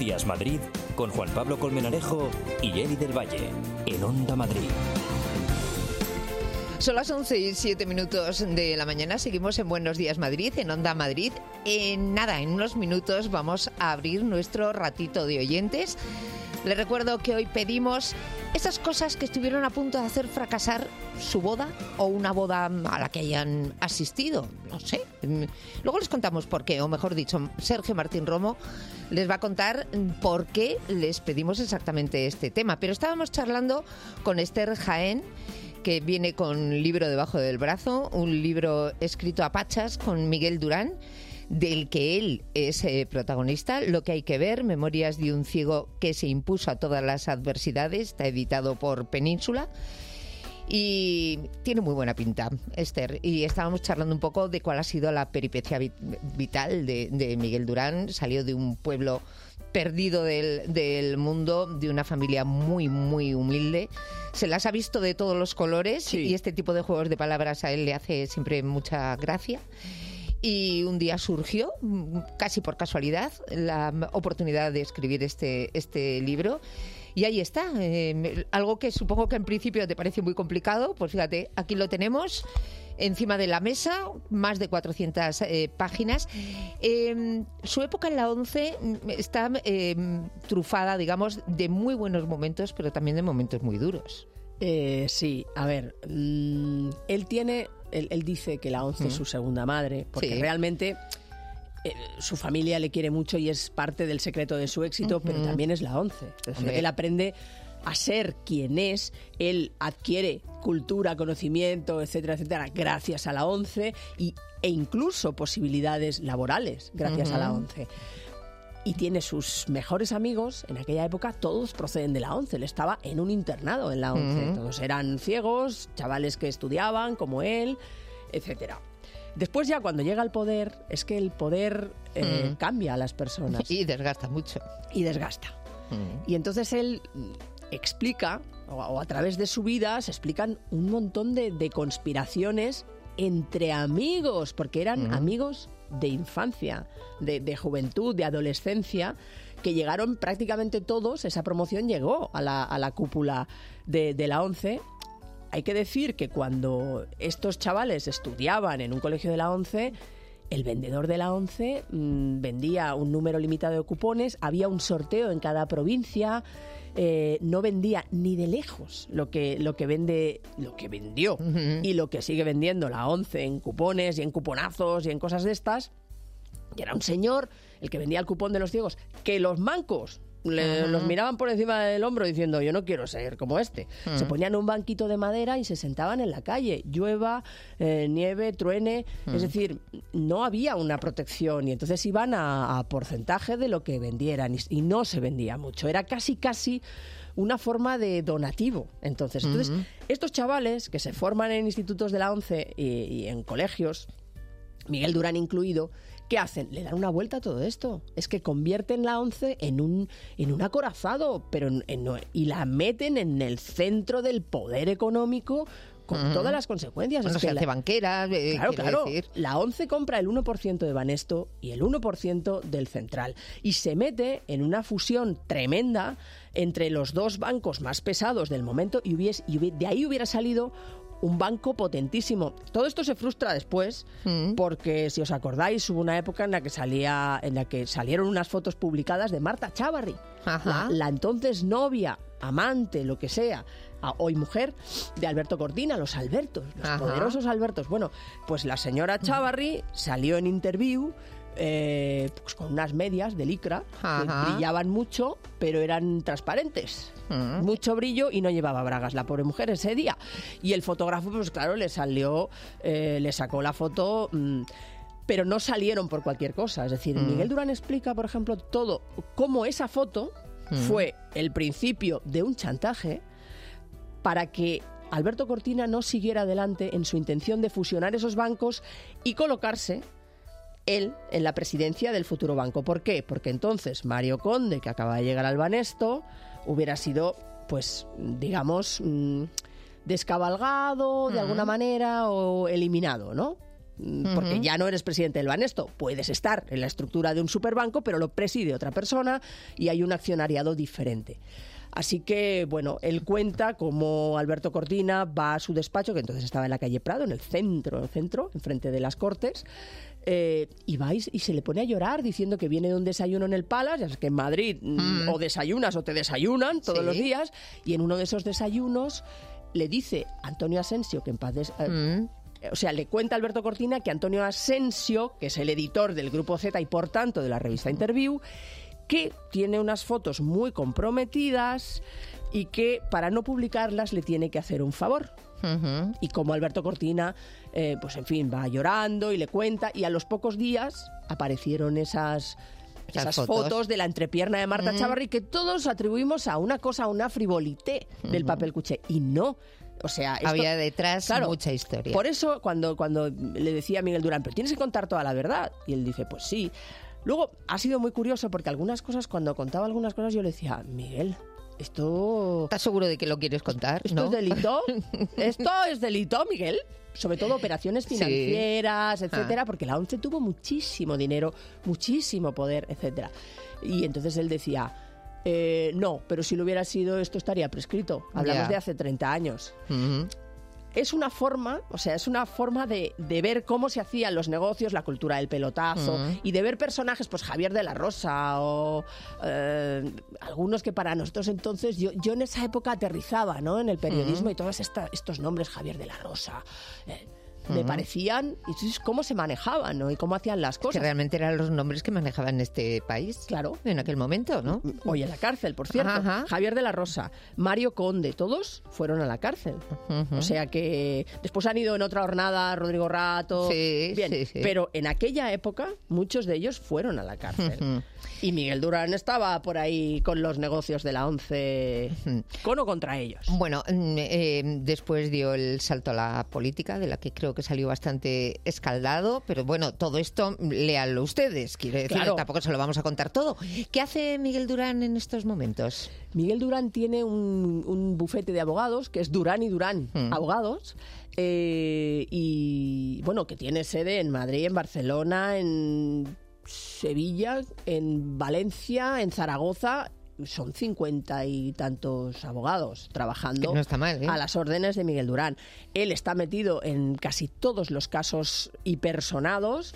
Días Madrid con Juan Pablo Colmenarejo y Eli del Valle en Onda Madrid. Son las 11:07 de la mañana. Seguimos en Buenos Días Madrid, en Onda Madrid. En unos minutos vamos a abrir nuestro ratito de oyentes. Les recuerdo que hoy pedimos esas cosas que estuvieron a punto de hacer fracasar su boda o una boda a la que hayan asistido. No sé. Luego les contamos por qué, o mejor dicho, Sergio Martín Romo les va a contar por qué les pedimos exactamente este tema. Pero estábamos charlando con Esther Jaén, que viene con un libro debajo del brazo, un libro escrito a pachas con Miguel Durán, del que él es protagonista. Lo que hay que ver, Memorias de un ciego que se impuso a todas las adversidades, está editado por Península. Y tiene muy buena pinta, Esther. Y estábamos charlando un poco de cuál ha sido la peripecia vital de Miguel Durán. Salió de un pueblo perdido del mundo, de una familia muy, muy humilde. Se las ha visto de todos los colores, sí. Y este tipo de juegos de palabras a él le hace siempre mucha gracia. Y un día surgió, casi por casualidad, la oportunidad de escribir este libro. Y ahí está, algo que supongo que en principio te parece muy complicado. Pues fíjate, aquí lo tenemos encima de la mesa, más de 400 páginas. Su época en la ONCE está trufada, digamos, de muy buenos momentos, pero también de momentos muy duros. Sí, a ver, él dice que la ONCE es su segunda madre, porque sí, realmente su familia le quiere mucho y es parte del secreto de su éxito, pero también es la ONCE. Entonces, él aprende a ser quien es, él adquiere cultura, conocimiento, etcétera, etcétera, gracias a la ONCE e incluso posibilidades laborales gracias a la ONCE. Y tiene sus mejores amigos, en aquella época todos proceden de la ONCE. Él estaba en un internado en la ONCE. Todos eran ciegos, chavales que estudiaban como él, etcétera. Después ya cuando llega al poder, es que el poder cambia a las personas. Y desgasta mucho. Y desgasta. Y entonces él explica, o a través de su vida, se explican un montón de conspiraciones entre amigos, porque eran amigos de infancia, de juventud, de adolescencia, que llegaron prácticamente todos. Esa promoción llegó a la cúpula de la ONCE. Hay que decir que cuando estos chavales estudiaban en un colegio de la ONCE, el vendedor de la ONCE vendía un número limitado de cupones, había un sorteo en cada provincia. No vendía ni de lejos lo que vendió y lo que sigue vendiendo la ONCE en cupones y en cuponazos y en cosas de estas. Y era un señor el que vendía el cupón de los ciegos, que los mancos los miraban por encima del hombro diciendo: yo no quiero ser como este. Se ponían un banquito de madera y se sentaban en la calle, llueva, nieve, truene. Es decir, no había una protección y entonces iban a porcentaje de lo que vendieran y no se vendía mucho. Era casi una forma de donativo. Entonces, estos chavales que se forman en institutos de la ONCE y en colegios, Miguel Durán incluido, ¿qué hacen? Le dan una vuelta a todo esto. Es que convierten la ONCE en un acorazado, y la meten en el centro del poder económico con todas las consecuencias. Bueno, es que se hace banquera. Claro. Decir. La ONCE compra el 1% de Banesto y el 1% del Central. Y se mete en una fusión tremenda entre los dos bancos más pesados del momento y de ahí hubiera salido un banco potentísimo. Todo esto se frustra después porque, si os acordáis, hubo una época en la que salieron unas fotos publicadas de Marta Chávarri, la entonces novia, amante, lo que sea, hoy mujer, de Alberto Cortina, los Albertos, los poderosos Albertos. Bueno, pues la señora Chávarri salió en Interview pues con unas medias de licra que brillaban mucho, pero eran transparentes. Mucho brillo y no llevaba bragas la pobre mujer ese día. Y el fotógrafo, pues claro, le sacó la foto, pero no salieron por cualquier cosa. Es decir, Miguel Durán explica, por ejemplo, todo, cómo esa foto fue el principio de un chantaje para que Alberto Cortina no siguiera adelante en su intención de fusionar esos bancos y colocarse él en la presidencia del futuro banco. ¿Por qué? Porque entonces Mario Conde, que acaba de llegar al Banesto, hubiera sido, pues, digamos, descabalgado de alguna manera o eliminado, ¿no? porque ya no eres presidente del Banesto. Puedes estar en la estructura de un superbanco, pero lo preside otra persona y hay un accionariado diferente. Así que, bueno, él cuenta cómo Alberto Cortina va a su despacho, que entonces estaba en la calle Prado, en el centro, enfrente de las Cortes, y va y se le pone a llorar diciendo que viene de un desayuno en el Palace. Ya sabes que en Madrid o desayunas o te desayunan todos los días, y en uno de esos desayunos le dice Antonio Asensio, que en paz o sea, le cuenta a Alberto Cortina que Antonio Asensio, que es el editor del Grupo Z y por tanto de la revista Interview, que tiene unas fotos muy comprometidas y que para no publicarlas le tiene que hacer un favor. Y como Alberto Cortina, pues en fin, va llorando y le cuenta, y a los pocos días aparecieron esas fotos de la entrepierna de Marta Chavarri que todos atribuimos a una cosa, a una frivolité del papel cuché. Y no. O sea, había detrás mucha historia. Por eso, cuando le decía a Miguel Durán, pero tienes que contar toda la verdad. Y él dice, pues sí. Luego, ha sido muy curioso porque cuando contaba algunas cosas, yo le decía, Miguel, esto... ¿Estás seguro de que lo quieres contar? ¿Esto es delito? ¿Esto es delito, Miguel? Sobre todo operaciones financieras, etcétera, porque la ONCE tuvo muchísimo dinero, muchísimo poder, etcétera. Y entonces él decía, no, pero si lo hubiera sido, esto estaría prescrito. Hablamos de hace 30 años. Es una forma, de ver cómo se hacían los negocios, la cultura del pelotazo, y de ver personajes, pues Javier de la Rosa o algunos que para nosotros entonces, yo en esa época aterrizaba, ¿no?, en el periodismo, y todos estos nombres, Javier de la Rosa, me parecían, y entonces cómo se manejaban, ¿no?, y cómo hacían las cosas. Que realmente eran los nombres que manejaban este país. Claro. En aquel momento, ¿no? Hoy en la cárcel, por cierto. Javier de la Rosa, Mario Conde, todos fueron a la cárcel. O sea que después han ido en otra jornada Rodrigo Rato. Sí, pero en aquella época muchos de ellos fueron a la cárcel. Y Miguel Durán estaba por ahí con los negocios de la ONCE, con o contra ellos. Bueno, después dio el salto a la política, de la que creo que salió bastante escaldado, pero bueno, todo esto léanlo ustedes, quiero decir, tampoco se lo vamos a contar todo. ¿Qué hace Miguel Durán en estos momentos? Miguel Durán tiene un bufete de abogados, que es Durán y Durán Abogados, y bueno, que tiene sede en Madrid, en Barcelona, en Sevilla, en Valencia, en Zaragoza. Son 50 y tantos abogados trabajando, no está mal, a las órdenes de Miguel Durán. Él está metido en casi todos los casos hipersonados,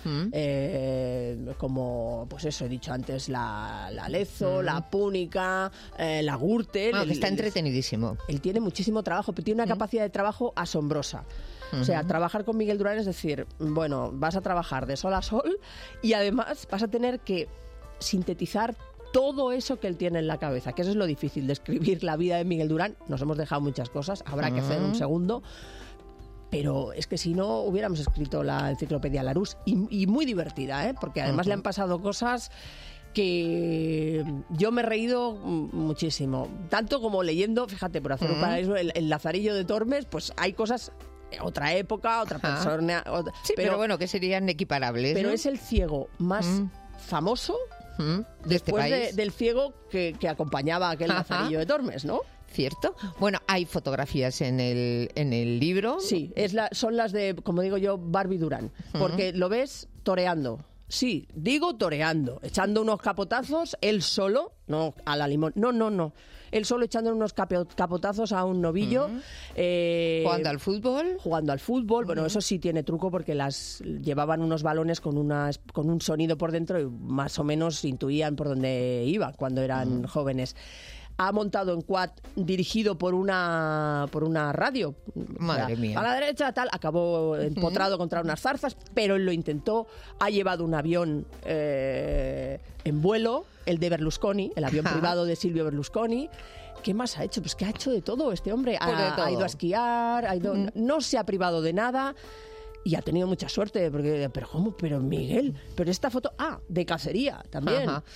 como, pues eso, he dicho antes, la Lezo, la Púnica, la Gürtel. Está entretenidísimo. Él tiene muchísimo trabajo, pero tiene una capacidad de trabajo asombrosa. O sea, trabajar con Miguel Durán es decir, bueno, vas a trabajar de sol a sol y además vas a tener que sintetizar todo eso que él tiene en la cabeza, que eso es lo difícil de escribir la vida de Miguel Durán. Nos hemos dejado muchas cosas, habrá que hacer un segundo, pero es que si no hubiéramos escrito la enciclopedia Larousse, y muy divertida, porque además le han pasado cosas que yo me he reído muchísimo, tanto como leyendo, fíjate, por hacer un paralelo, el Lazarillo de Tormes, pues hay cosas, otra época, otra persona, pero bueno, que serían equiparables. Pero ¿no? es el ciego más famoso de este país, del ciego que acompañaba a aquel Lazarillo de Tormes, ¿no? ¿Cierto? Bueno, hay fotografías en el libro. Sí, son las de, como digo yo, Barbie Durán, porque lo ves toreando. Sí, digo toreando, echando unos capotazos, él solo, no a la limón, no. Él solo echando unos capotazos a un novillo. ¿Jugando al fútbol? Jugando al fútbol. Bueno, eso sí tiene truco porque llevaban unos balones con un sonido por dentro y más o menos intuían por dónde iban cuando eran jóvenes. Ha montado en quad dirigido por una radio. Madre mía. A la derecha, tal. Acabó empotrado contra unas zarzas, pero él lo intentó. Ha llevado un avión en vuelo, el de Berlusconi, el avión privado de Silvio Berlusconi. ¿Qué más ha hecho? Pues que ha hecho de todo este hombre. Ha ido a esquiar, no se ha privado de nada. Y ha tenido mucha suerte, pero ¿cómo? Pero Miguel, pero esta foto, de cacería también.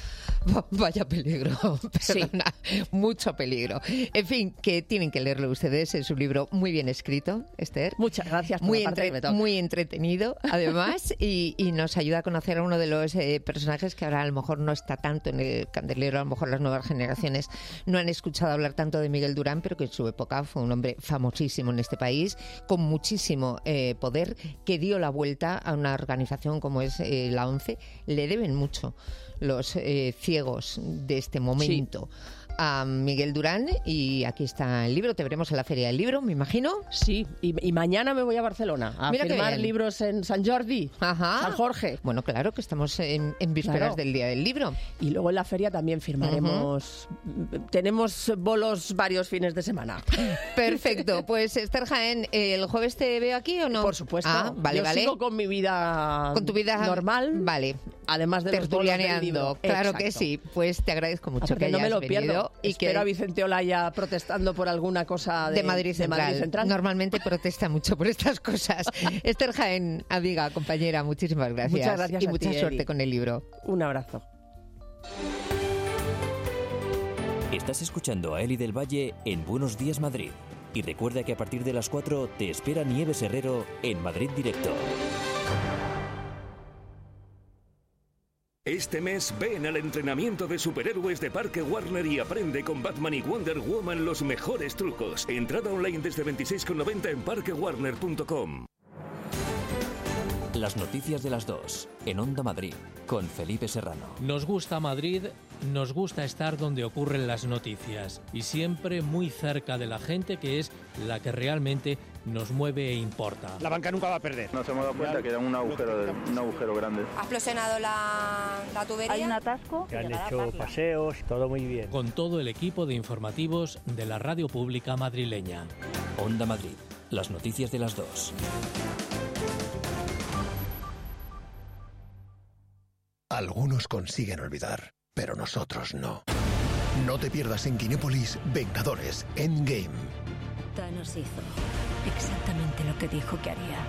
Vaya peligro, perdona, mucho peligro. En fin, que tienen que leerlo ustedes, es un libro muy bien escrito, Esther. Muchas gracias por muy entretenido, además, y nos ayuda a conocer a uno de los personajes que ahora a lo mejor no está tanto en el candelero, a lo mejor las nuevas generaciones no han escuchado hablar tanto de Miguel Durán, pero que en su época fue un hombre famosísimo en este país, con muchísimo poder, que dio la vuelta a una organización como es la ONCE. Le deben mucho los ciegos de este momento a Miguel Durán, y aquí está el libro. Te veremos en la Feria del Libro, me imagino. Sí, y mañana me voy a Barcelona a firmar libros en Sant Jordi, San Jorge. Bueno, claro, que estamos en vísperas del Día del Libro. Y luego en la feria también firmaremos. Tenemos bolos varios fines de semana. Perfecto, pues Esther Jaén, ¿el jueves te veo aquí o no? Por supuesto. Vale, Yo sigo con mi vida, normal. Vale. Además de los bolos del libro. Claro que sí. Pues te agradezco mucho que no hayas me lo venido. pierdo. Y espero a Vicente Olaya protestando por alguna cosa de Madrid Central. Normalmente protesta mucho por estas cosas. Esther Jaén, amiga, compañera, muchísimas gracias. Muchas gracias y a mucha ti, suerte Eli. con el libro. Un abrazo. Estás escuchando a Eli del Valle en Buenos Días Madrid. Y recuerda que a partir de las 4 te espera Nieves Herrero en Madrid Directo. Este mes ven al entrenamiento de superhéroes de Parque Warner y aprende con Batman y Wonder Woman los mejores trucos. Entrada online desde 26,90 en parquewarner.com. Las noticias de las 2 en Onda Madrid con Felipe Serrano. Nos gusta Madrid, nos gusta estar donde ocurren las noticias y siempre muy cerca de la gente, que es la que realmente nos mueve e importa. La banca nunca va a perder. Nos hemos dado cuenta que era un agujero grande. Ha explosionado la tubería. Hay un atasco. Que han hecho paseos, todo muy bien. Con todo el equipo de informativos de la radio pública madrileña. Onda Madrid, las noticias de las 2. Algunos consiguen olvidar, pero nosotros no. No te pierdas en Kinépolis Vengadores Endgame. Thanos hizo exactamente lo que dijo que haría.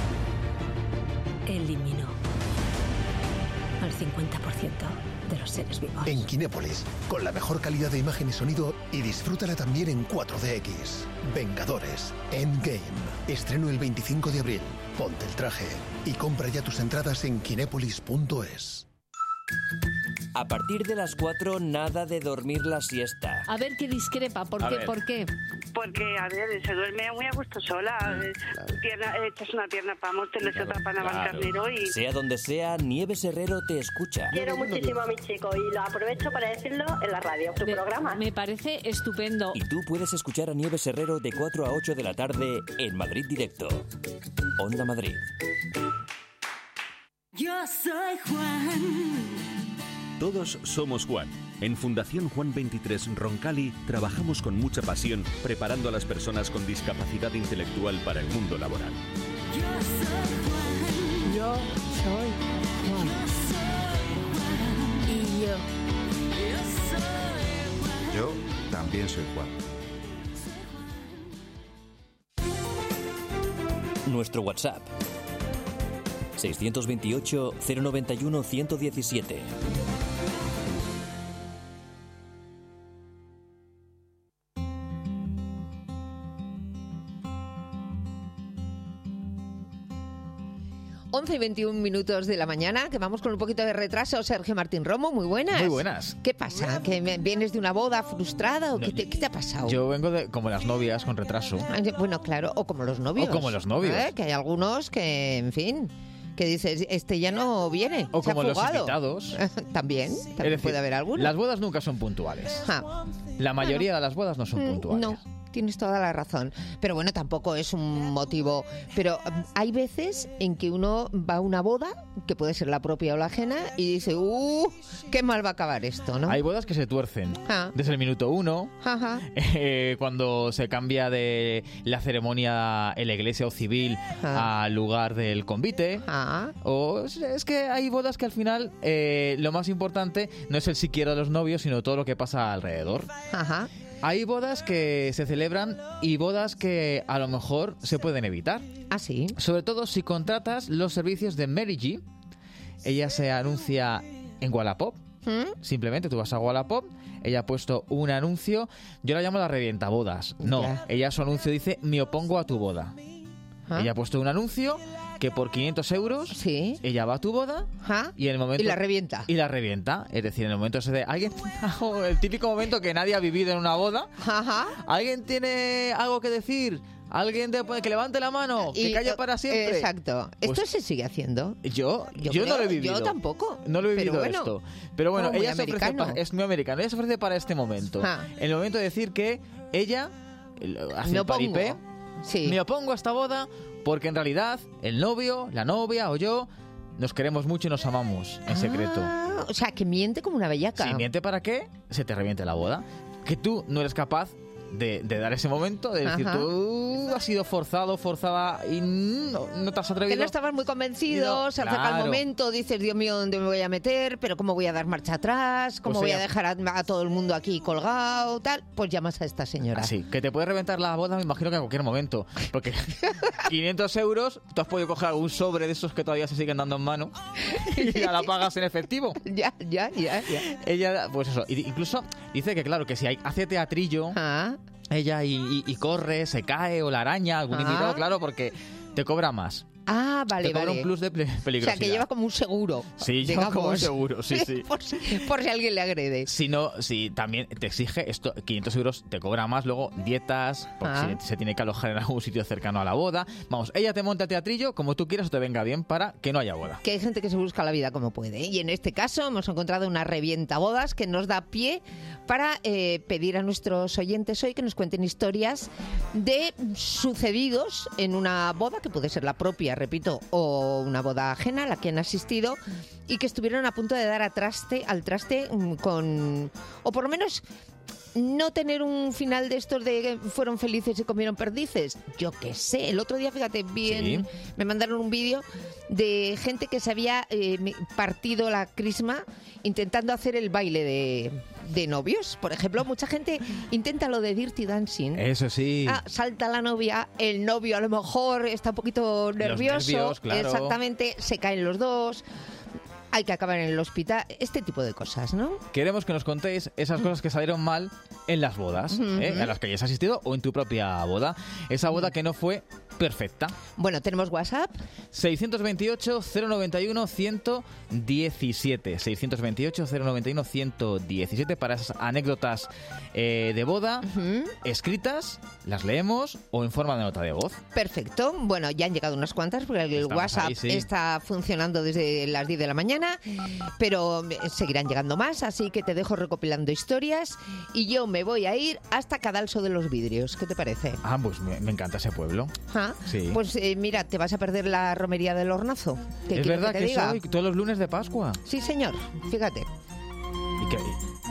Eliminó al 50% de los seres vivos. En Kinépolis, con la mejor calidad de imagen y sonido, y disfrútala también en 4DX. Vengadores Endgame. Estreno el 25 de abril. Ponte el traje y compra ya tus entradas en kinépolis.es. A partir de las 4, nada de dormir la siesta. A ver qué discrepa, ¿por qué? Porque, a ver, se duerme muy a gusto sola. Echas una pierna para Móstoles y otra para Navalcarnero y... Sea donde sea, Nieves Herrero te escucha. Quiero muchísimo a mi chico y lo aprovecho para decirlo en la radio, tu programa. Me parece estupendo. Y tú puedes escuchar a Nieves Herrero de 4 a 8 de la tarde en Madrid Directo. Onda Madrid. Yo soy Juan. Todos somos Juan. En Fundación Juan 23 Roncali trabajamos con mucha pasión preparando a las personas con discapacidad intelectual para el mundo laboral. Yo soy Juan. Y yo. Yo también soy Juan. Nuestro WhatsApp 628 091 117. Y 21 minutos de la mañana, que vamos con un poquito de retraso. Sergio Martín Romo, muy buenas. Muy buenas. ¿Qué pasa? ¿Que vienes de una boda frustrada o qué te ha pasado? Yo vengo como las novias, con retraso. Bueno, claro, o como los novios. Que hay algunos que, en fin, que dices, este ya no viene. O como los fugado. invitados. También decir, puede haber algunos. Las bodas nunca son puntuales. La mayoría de las bodas no son puntuales. No. Tienes toda la razón. Pero bueno, tampoco es un motivo. Pero hay veces en que uno va a una boda, que puede ser la propia o la ajena, y dice, qué mal va a acabar esto, ¿no? Hay bodas que se tuercen. Desde el minuto 1, cuando se cambia de la ceremonia en la iglesia o civil al lugar del convite. O es que hay bodas que al final lo más importante no es el si quiero de los novios, sino todo lo que pasa alrededor. Hay bodas que se celebran y bodas que a lo mejor se pueden evitar. ¿Ah, sí? Sobre todo si contratas los servicios de Mary G. Ella se anuncia en Wallapop Simplemente tú vas a Wallapop, ella ha puesto un anuncio, yo la llamo la revientabodas. No, ella su anuncio dice, me opongo a tu boda. Ella ha puesto un anuncio que por 500 euros ella va a tu boda y en el momento... Y la revienta. Y la revienta. Es decir, en el momento ese de... ¿Alguien? El típico momento que nadie ha vivido en una boda. ¿Alguien tiene algo que decir? ¿Alguien que levante la mano? Que calle para siempre. Exacto. Pues, ¿esto se sigue haciendo? Yo no lo he vivido. Yo tampoco. No lo he vivido esto. Pero bueno, ella se ofrece es muy americano. Ella se ofrece para este momento. En el momento de decir que ella hace el paripé. Me opongo a esta boda porque en realidad el novio, la novia o yo nos queremos mucho y nos amamos en secreto. O sea, que miente como una bellaca. Sí, miente para que se te reviente la boda. Que tú no eres capaz de dar ese momento, de decir, tú has sido forzada y no te has atrevido. Que no estabas muy convencido, se acerca el momento, dices, Dios mío, ¿dónde me voy a meter? Pero ¿cómo voy a dar marcha atrás? ¿Cómo voy a dejar a todo el mundo aquí colgado? Tal. Pues llamas a esta señora. Sí, que te puede reventar la boda, me imagino que a cualquier momento. Porque 500 euros, tú has podido coger algún sobre de esos que todavía se siguen dando en mano y ya la pagas en efectivo. Ya. Ella, pues eso, incluso dice que claro, que si hace teatrillo... Ella y corre, se cae o la araña, algún invitado, claro, porque te cobra más. Ah, vale, te cobra un plus de peligrosidad. O sea, que lleva como un seguro. Sí, lleva como un seguro, sí. por si alguien le agrede. Si no, si también te exige esto, 500 euros te cobra más, luego dietas, porque se tiene que alojar en algún sitio cercano a la boda. Vamos, ella te monta el teatrillo como tú quieras o te venga bien para que no haya boda. Que hay gente que se busca la vida como puede. Y en este caso hemos encontrado una revientabodas que nos da pie para pedir a nuestros oyentes hoy que nos cuenten historias de sucedidos en una boda, que puede ser la propia, repito, o una boda ajena a la que han asistido y que estuvieron a punto de dar al traste con... o por lo menos no tener un final de estos de que fueron felices y comieron perdices. Yo qué sé. El otro día, fíjate, me mandaron un vídeo de gente que se había partido la crisma intentando hacer el baile de novios. Por ejemplo, mucha gente intenta lo de Dirty Dancing. Eso sí. Salta la novia, el novio a lo mejor está un poquito nervioso. Los nervios, claro. Exactamente, se caen los dos. Hay que acabar en el hospital, este tipo de cosas, ¿no? Queremos que nos contéis esas cosas que salieron mal en las bodas, a las que hayas asistido o en tu propia boda. Esa boda que no fue perfecta. Bueno, tenemos WhatsApp. 628-091-117. 628-091-117 para esas anécdotas de boda escritas, las leemos o en forma de nota de voz. Perfecto. Bueno, ya han llegado unas cuantas porque el WhatsApp está funcionando desde las 10 de la mañana. Pero seguirán llegando más, así que te dejo recopilando historias y yo me voy a ir hasta Cadalso de los Vidrios. ¿Qué te parece? Pues me encanta ese pueblo. Sí. Pues mira, te vas a perder la romería del Hornazo. Es verdad que soy todos los lunes de Pascua. Sí, señor, fíjate. ¿Y qué?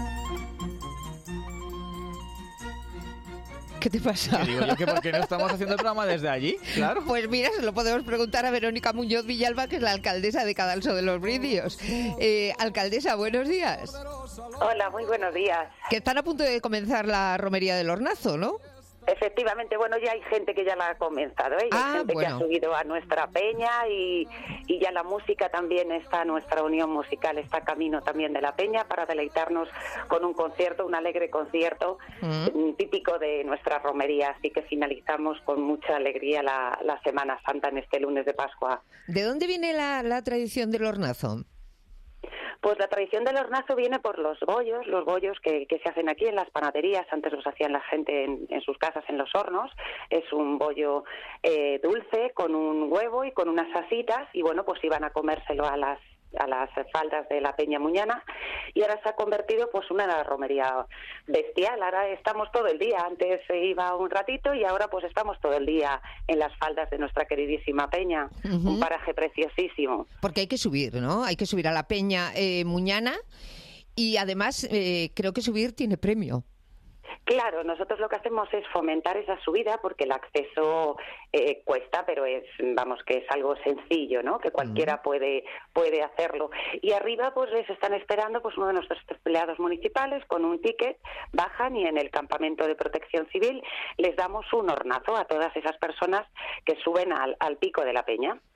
¿Qué te pasa? Digo yo que ¿por qué no estamos haciendo el programa desde allí? Claro. Pues mira, se lo podemos preguntar a Verónica Muñoz Villalba, que es la alcaldesa de Cadalso de los Vidrios. Alcaldesa, buenos días. Hola, muy buenos días. Que están a punto de comenzar la romería del Hornazo, ¿no? Efectivamente, bueno, ya hay gente que ya la ha comenzado, ¿eh? Hay gente que ha subido a nuestra peña y ya la música también está, nuestra unión musical está camino también de la peña para deleitarnos con un concierto, un alegre concierto típico de nuestra romería, así que finalizamos con mucha alegría la Semana Santa en este lunes de Pascua. ¿De dónde viene la tradición del hornazo? Pues la tradición del hornazo viene por los bollos que se hacen aquí en las panaderías. Antes los hacían la gente en sus casas, en los hornos. Es un bollo dulce con un huevo y con unas asitas y bueno, pues iban a comérselo a las faldas de la Peña Muñana y ahora se ha convertido pues una romería bestial. Ahora estamos todo el día, antes se iba un ratito y ahora pues estamos todo el día en las faldas de nuestra queridísima Peña, un paraje preciosísimo. Porque hay que subir, ¿no? Hay que subir a la Peña Muñana y además creo que subir tiene premio. Claro, nosotros lo que hacemos es fomentar esa subida porque el acceso cuesta, pero que es algo sencillo, ¿no? Que cualquiera puede hacerlo. Y arriba pues les están esperando pues uno de nuestros empleados municipales con un ticket, bajan y en el campamento de protección civil les damos un hornazo a todas esas personas que suben al pico de la peña.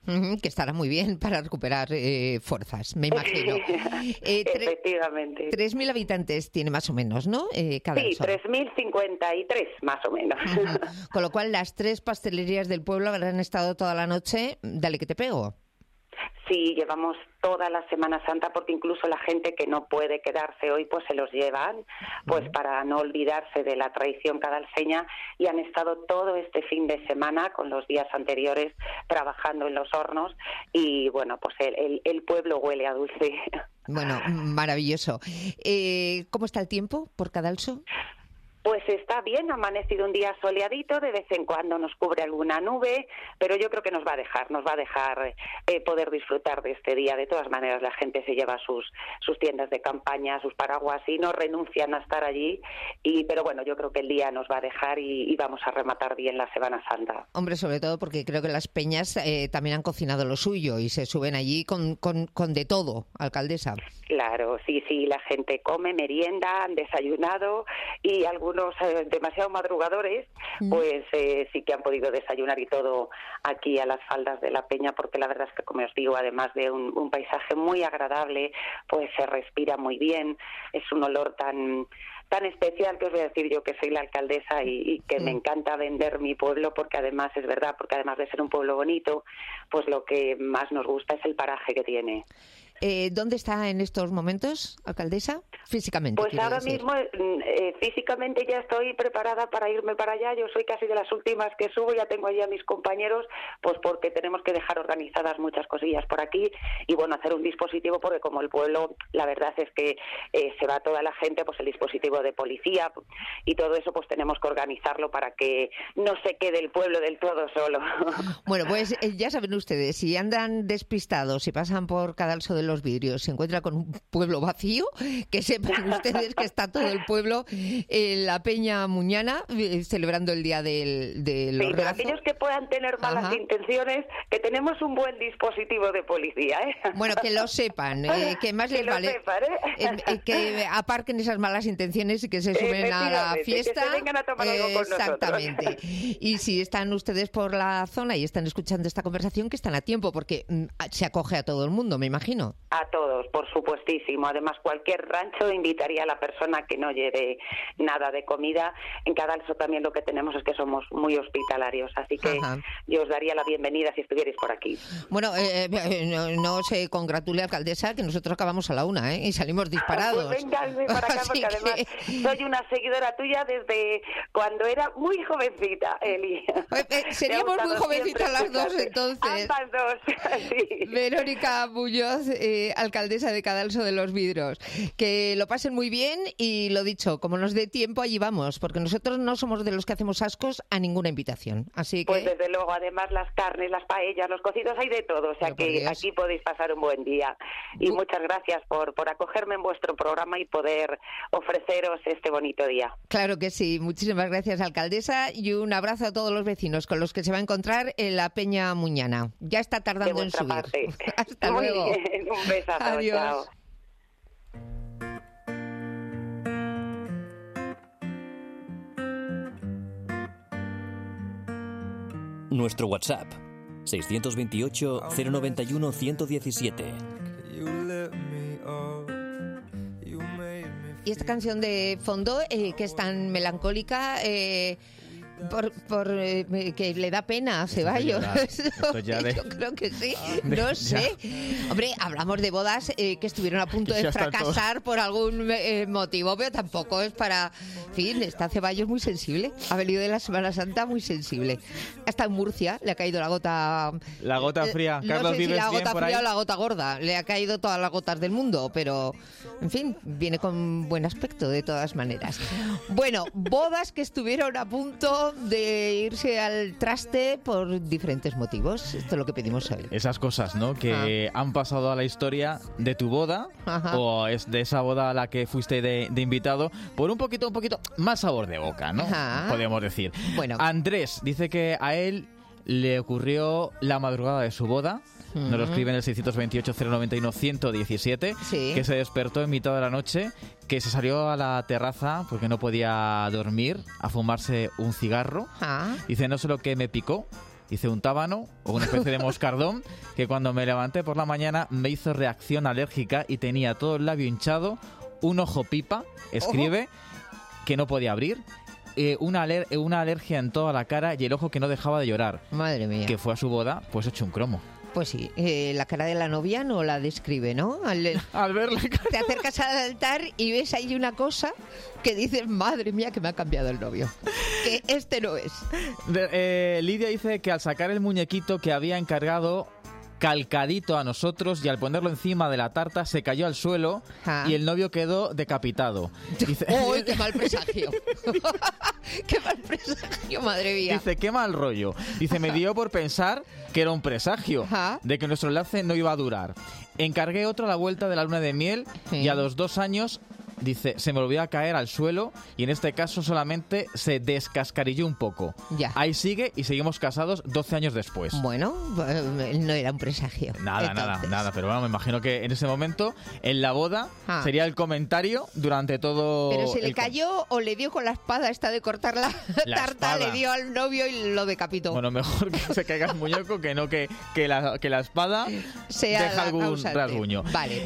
Que estará muy bien para recuperar fuerzas, me imagino. Efectivamente. 3.000 habitantes tiene más o menos, ¿no? Cadalso. Sí, 3.053 más o menos. Con lo cual, las 3 pastelerías del pueblo habrán estado toda la noche, dale que te pego. Sí, llevamos toda la Semana Santa, porque incluso la gente que no puede quedarse hoy, pues se los llevan, pues para no olvidarse de la tradición cadalseña, y han estado todo este fin de semana, con los días anteriores, trabajando en los hornos, y bueno, pues el pueblo huele a dulce. Bueno, maravilloso. ¿Cómo está el tiempo por Cadalso? Pues está bien, ha amanecido un día soleadito, de vez en cuando nos cubre alguna nube, pero yo creo que nos va a dejar poder disfrutar de este día. De todas maneras, la gente se lleva sus tiendas de campaña, sus paraguas, y no renuncian a estar allí, pero bueno, yo creo que el día nos va a dejar y vamos a rematar bien la Semana Santa. Hombre, sobre todo porque creo que las peñas también han cocinado lo suyo y se suben allí con de todo, alcaldesa. Claro, sí, la gente come, merienda, han desayunado, y algunos demasiado madrugadores, pues sí que han podido desayunar y todo aquí a las faldas de la peña, porque la verdad es que, como os digo, además de un paisaje muy agradable, pues se respira muy bien, es un olor tan especial, que os voy a decir yo, que soy la alcaldesa y que me encanta vender mi pueblo, porque además es verdad, porque además de ser un pueblo bonito, pues lo que más nos gusta es el paraje que tiene. ¿Dónde está en estos momentos, alcaldesa? Físicamente. Pues ahora mismo, físicamente ya estoy preparada para irme para allá. Yo soy casi de las últimas que subo, ya tengo allí a mis compañeros, pues porque tenemos que dejar organizadas muchas cosillas por aquí y bueno, hacer un dispositivo, porque como el pueblo, la verdad es que se va toda la gente, pues el dispositivo de policía y todo eso, pues tenemos que organizarlo para que no se quede el pueblo del todo solo. Bueno, pues ya saben ustedes, si andan despistados, si pasan por Cadalso de los Vidrios, se encuentra con un pueblo vacío, que sepan ustedes que está todo el pueblo en la Peña Muñana celebrando el Día del Sí, pero aquellos que puedan tener malas intenciones, que tenemos un buen dispositivo de policía, ¿eh? Bueno, que lo sepan, que más les vale que aparquen esas malas intenciones y que se sumen a la fiesta. Que se vengan a tomar algo con exactamente. nosotros. Y si están ustedes por la zona y están escuchando esta conversación, que están a tiempo, porque se acoge a todo el mundo, me imagino. A todos, por supuestísimo. Además, cualquier rancho invitaría a la persona que no lleve nada de comida. En Cadalso también lo que tenemos es que somos muy hospitalarios, así que yo os daría la bienvenida si estuvierais por aquí. Bueno, no se congratule, alcaldesa, que nosotros acabamos a la 1, y salimos disparados. Pues vengadme para acá, porque además soy una seguidora tuya desde cuando era muy jovencita, Eli. Seríamos muy jovencitas las dos, entonces. Ambas dos, sí. Verónica Muñoz, alcaldesa de Cadalso de los Vidros. Que lo pasen muy bien y, lo dicho, como nos dé tiempo, allí vamos, porque nosotros no somos de los que hacemos ascos a ninguna invitación. Así que... Pues desde luego, además las carnes, las paellas, los cocidos, hay de todo, o sea que aquí podéis pasar un buen día. Y muchas gracias por acogerme en vuestro programa y poder ofreceros este bonito día. Claro que sí, muchísimas gracias, alcaldesa, y un abrazo a todos los vecinos con los que se va a encontrar en la Peña Muñana. Ya está tardando en subir. Parte. Hasta muy luego. Bien, un besazo. Adiós. Chao. Nuestro WhatsApp 628 091 117. Y esta canción de fondo, que es tan melancólica, que le da pena a Ceballos. Yo creo que sí, no sé. Hombre, hablamos de bodas que estuvieron a punto de fracasar por algún motivo, pero tampoco es para... En fin, está Ceballos muy sensible. Ha venido de la Semana Santa muy sensible. Hasta en Murcia le ha caído la gota... La gota fría. No Carlos, sé si ¿vives la bien gota por fría ahí? o la gota gorda. Le ha caído todas las gotas del mundo, pero... En fin, viene con buen aspecto de todas maneras. Bueno, bodas que estuvieron a punto de irse al traste por diferentes motivos. Esto es lo que pedimos hoy. Esas cosas, ¿no? Que han pasado a la historia de tu boda, o es de esa boda a la que fuiste de invitado, por un poquito más sabor de boca, ¿no? Podríamos decir. Bueno. Andrés dice que a él le ocurrió la madrugada de su boda. Nos lo escribe en el 628-091-117, que se despertó en mitad de la noche, que se salió a la terraza porque no podía dormir, a fumarse un cigarro. Dice, no sé lo que me picó, Dice un tábano o una especie de moscardón que cuando me levanté por la mañana me hizo reacción alérgica y tenía todo el labio hinchado, un ojo pipa, escribe, que no podía abrir, una alergia en toda la cara y el ojo que no dejaba de llorar. Madre mía. Que fue a su boda, pues hecho un cromo. Pues sí, la cara de la novia no la describe, ¿no? Al ver la cara. Te acercas al altar y ves ahí una cosa que dices, madre mía, que me ha cambiado el novio. Que este no es. Lidia dice que al sacar el muñequito que había encargado calcadito a nosotros y al ponerlo encima de la tarta se cayó al suelo y el novio quedó decapitado. Dice, ¡uy, qué mal presagio! ¡Qué mal presagio, madre mía! Dice, qué mal rollo. Dice, me dio por pensar que era un presagio de que nuestro enlace no iba a durar. Encargué otro a la vuelta de la luna de miel y a los 2 años... Dice, se me volvió a caer al suelo y en este caso solamente se descascarilló un poco. Ya. Ahí sigue y seguimos casados 12 años después. Bueno, no era un presagio. Nada. Pero bueno, me imagino que en ese momento, en la boda, sería el comentario durante todo... Pero se le cayó o le dio con la espada esta de cortar la tarta, le dio al novio y lo decapitó. Bueno, mejor que se caiga el muñeco que no que la espada sea deja algún rasguño. Vale.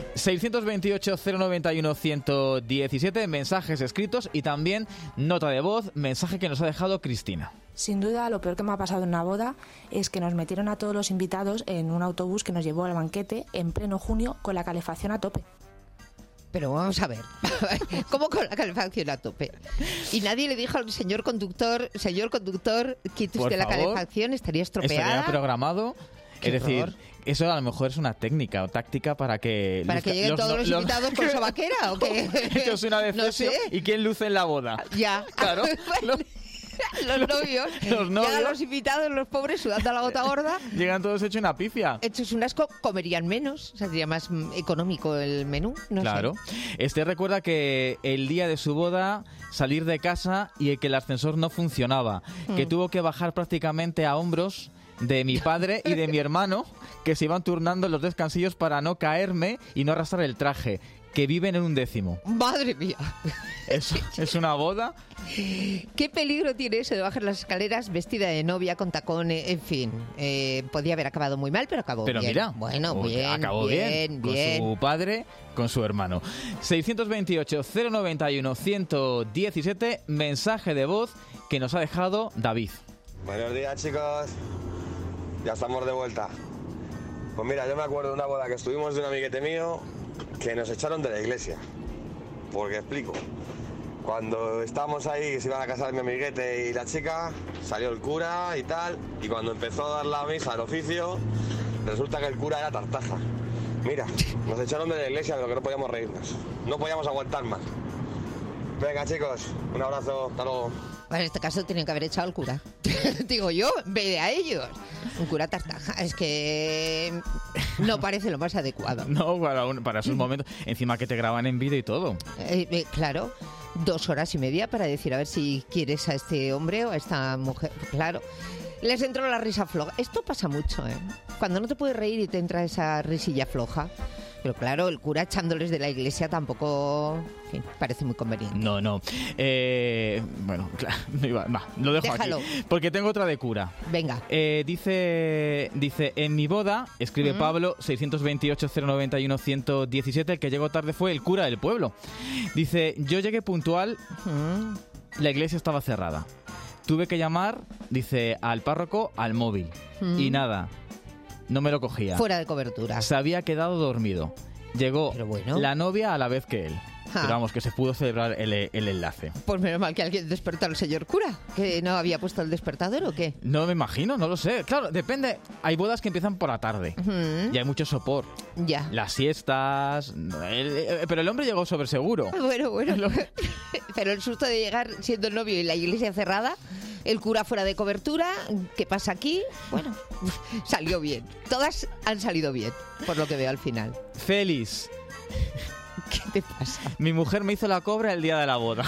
628-091-117 mensajes escritos y también nota de voz, mensaje que nos ha dejado Cristina. Sin duda, lo peor que me ha pasado en una boda es que nos metieron a todos los invitados en un autobús que nos llevó al banquete en pleno junio con la calefacción a tope. Pero vamos a ver, ¿cómo con la calefacción a tope? Y nadie le dijo al señor conductor, quite usted la calefacción, estaría estropeada. Estaría programado. Es decir, eso a lo mejor es una técnica o táctica para que... ¿Para que lleguen todos los invitados con sobaquera o qué? Esto es una defesión. No sé. ¿Y quién luce en la boda? Ya. Claro. Los novios. Llegan los invitados, los pobres, sudando a la gota gorda. Llegan todos hechos una pifia. Hechos un asco, comerían menos. O sea, sería más económico el menú. No claro. sé. Recuerda que el día de su boda, salir de casa y que el ascensor no funcionaba. Que tuvo que bajar prácticamente a hombros de mi padre y de mi hermano, que se iban turnando en los descansillos para no caerme y no arrastrar el traje, que viven en un décimo. ¡Madre mía! Es una boda. ¿Qué peligro tiene eso de bajar las escaleras vestida de novia, con tacones, en fin? Podía haber acabado muy mal, pero acabó bien. Pero mira, bueno, bien, acabó bien. Con su padre, con su hermano. 628-091-117, mensaje de voz que nos ha dejado David. Buenos días, chicos. Ya estamos de vuelta. Pues mira, yo me acuerdo de una boda que estuvimos de un amiguete mío que nos echaron de la iglesia. Porque explico. Cuando estábamos ahí, que se iban a casar mi amiguete y la chica, salió el cura y tal, y cuando empezó a dar la misa al oficio, resulta que el cura era tartaja. Mira, nos echaron de la iglesia, pero que no podíamos reírnos. No podíamos aguantar más. Venga, chicos, un abrazo, hasta luego. Bueno, en este caso tenían que haber echado al cura. Digo yo, en vez de a ellos. Un cura tartaja. Es que no parece lo más adecuado. No, para esos momentos. Encima que te graban en vídeo y todo. Claro. 2 horas y media para decir a ver si quieres a este hombre o a esta mujer. Claro. Les entró la risa floja. Esto pasa mucho, ¿eh? Cuando no te puedes reír y te entra esa risilla floja. Pero claro, el cura echándoles de la iglesia tampoco, en fin, parece muy conveniente. No. Bueno, claro, lo dejo Déjalo. Aquí. Porque tengo otra de cura. Venga. Dice, en mi boda, escribe Pablo, 628-091-117, el que llegó tarde fue el cura del pueblo. Dice, yo llegué puntual, la iglesia estaba cerrada. Tuve que llamar, dice, al párroco al móvil. Y nada, no me lo cogía. Fuera de cobertura. Se había quedado dormido. Llegó la novia a la vez que él. Pero vamos, que se pudo celebrar el enlace. Pues menos mal que alguien despertó al señor cura. ¿Que no había puesto el despertador o qué? No me imagino, no lo sé. Claro, depende. Hay bodas que empiezan por la tarde. Y hay mucho sopor. Ya. Las siestas. Pero el hombre llegó sobre seguro. Bueno. Pero el susto de llegar siendo el novio y la iglesia cerrada, el cura fuera de cobertura, ¿qué pasa aquí? Bueno, salió bien. Todas han salido bien, por lo que veo al final. Feliz. ¿Qué te pasa? Mi mujer me hizo la cobra el día de la boda.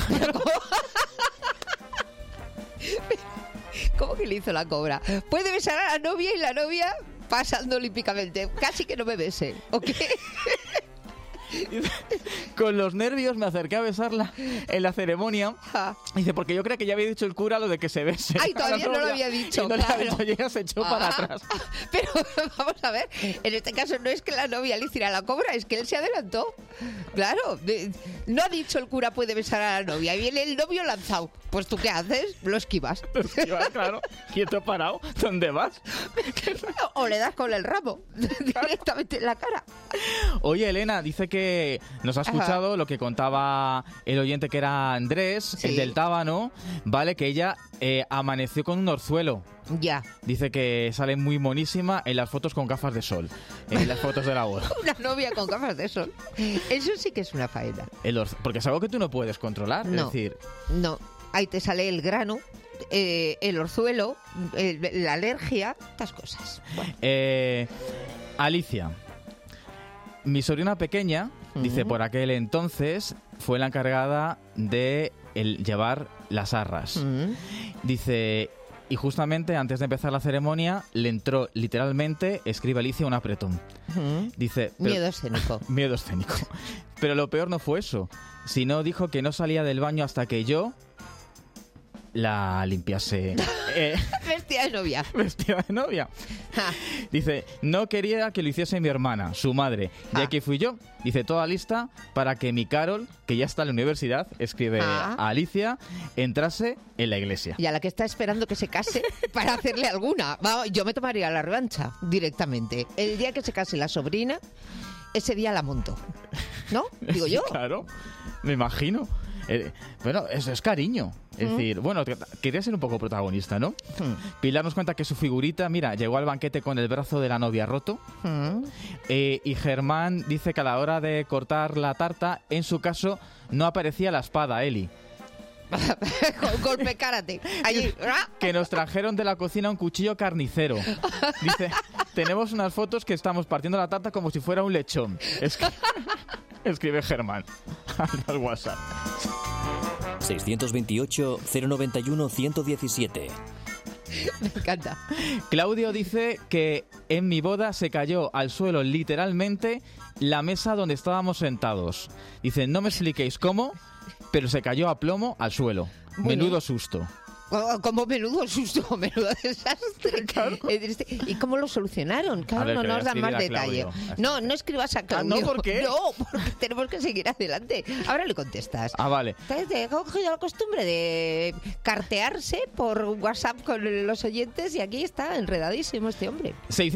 ¿Cómo que le hizo la cobra? Puede besar a la novia y la novia pasando olímpicamente. Casi que no me bese. ¿O qué? Con los nervios me acerqué a besarla en la ceremonia. Dice, porque yo creo que ya había dicho el cura lo de que se bese. Ay, todavía no lo había dicho. Y no claro. le había dicho, y ella se echó para atrás. Pero vamos a ver, en este caso no es que la novia le hiciera la cobra, es que él se adelantó. Claro, no ha dicho el cura puede besar a la novia, y viene el novio lanzado. Pues tú qué haces, lo esquivas. Lo esquivas, claro, quieto parado, ¿dónde vas? O le das con el ramo directamente en la cara. Oye, Elena, dice que nos ha escuchado lo que contaba el oyente que era Andrés, el del Tábano, ¿vale? Que ella amaneció con un orzuelo. Ya. Dice que sale muy monísima en las fotos con gafas de sol, en las fotos de la boda. Una novia con gafas de sol. Eso sí que es una faena. Porque es algo que tú no puedes controlar, no, es decir... No, ahí te sale el grano, el orzuelo, la alergia, estas cosas. Bueno. Alicia, mi sobrina pequeña, dice, por aquel entonces fue la encargada de llevar las arras. Dice... Y justamente antes de empezar la ceremonia le entró literalmente, escribe Alicia, un apretón. Dice, miedo escénico. Miedo escénico. Pero lo peor no fue eso, sino dijo que no salía del baño hasta que yo la limpiase. Vestida de novia. Vestida de novia. Dice, no quería que lo hiciese mi hermana, su madre. Y aquí fui yo. Dice, toda lista para que mi Carol, que ya está en la universidad, escribe a Alicia, entrase en la iglesia. Y a la que está esperando que se case para hacerle alguna. Yo me tomaría la revancha directamente. El día que se case la sobrina, ese día la monto. ¿No? Digo yo. Claro, me imagino. Bueno, eso es cariño. Es decir, bueno, quería ser un poco protagonista, ¿no? Pilar nos cuenta que su figurita, mira, llegó al banquete con el brazo de la novia roto. Y Germán dice que a la hora de cortar la tarta, en su caso, no aparecía la espada, Eli. Golpe karate. Allí. Que nos trajeron de la cocina un cuchillo carnicero. Dice, tenemos unas fotos que estamos partiendo la tarta como si fuera un lechón. Escribe Germán al WhatsApp. 628-091-117. Me encanta. Claudio dice que en mi boda se cayó al suelo literalmente la mesa donde estábamos sentados. Dice, no me expliquéis cómo, pero se cayó a plomo al suelo. Menudo susto. Como menudo susto, menudo desastre. Claro. ¿Y cómo lo solucionaron? Claro, no nos dan más detalle. No escribas a Claudio. ¿No? ¿Por qué? No, porque tenemos que seguir adelante. Ahora le contestas. Vale. He cogido la costumbre de cartearse por WhatsApp con los oyentes y aquí está enredadísimo este hombre.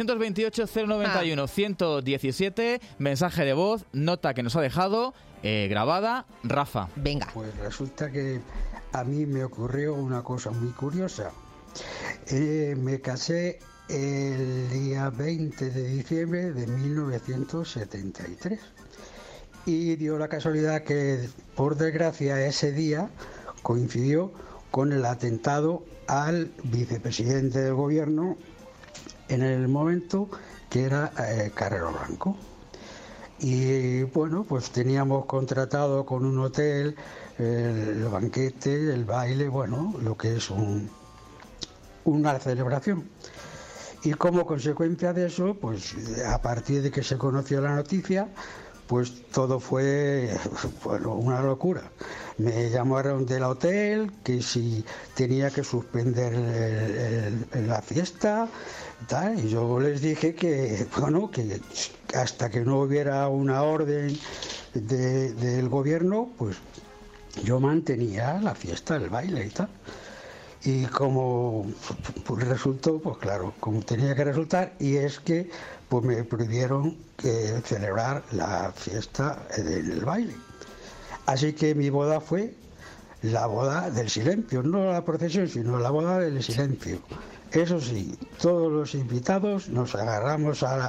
628-091-117, mensaje de voz, nota que nos ha dejado grabada Rafa. Venga. Pues resulta que a mí me ocurrió una cosa muy curiosa. Me casé el día 20 de diciembre de 1973 y dio la casualidad que, por desgracia, ese día coincidió con el atentado al vicepresidente del gobierno en el momento, que era Carrero Blanco. Y bueno, pues teníamos contratado con un hotel el banquete, el baile, bueno, lo que es una celebración. Y como consecuencia de eso, pues a partir de que se conoció la noticia, pues todo fue, bueno, una locura. Me llamaron del hotel que si tenía que suspender la fiesta, tal, y yo les dije que, bueno, que hasta que no hubiera una orden del gobierno, pues yo mantenía la fiesta, el baile y tal. Y como pues resultó, pues claro, como tenía que resultar, y es que pues me prohibieron celebrar la fiesta del baile. Así que mi boda fue la boda del silencio, no la procesión, sino la boda del silencio. Eso sí, todos los invitados nos agarramos a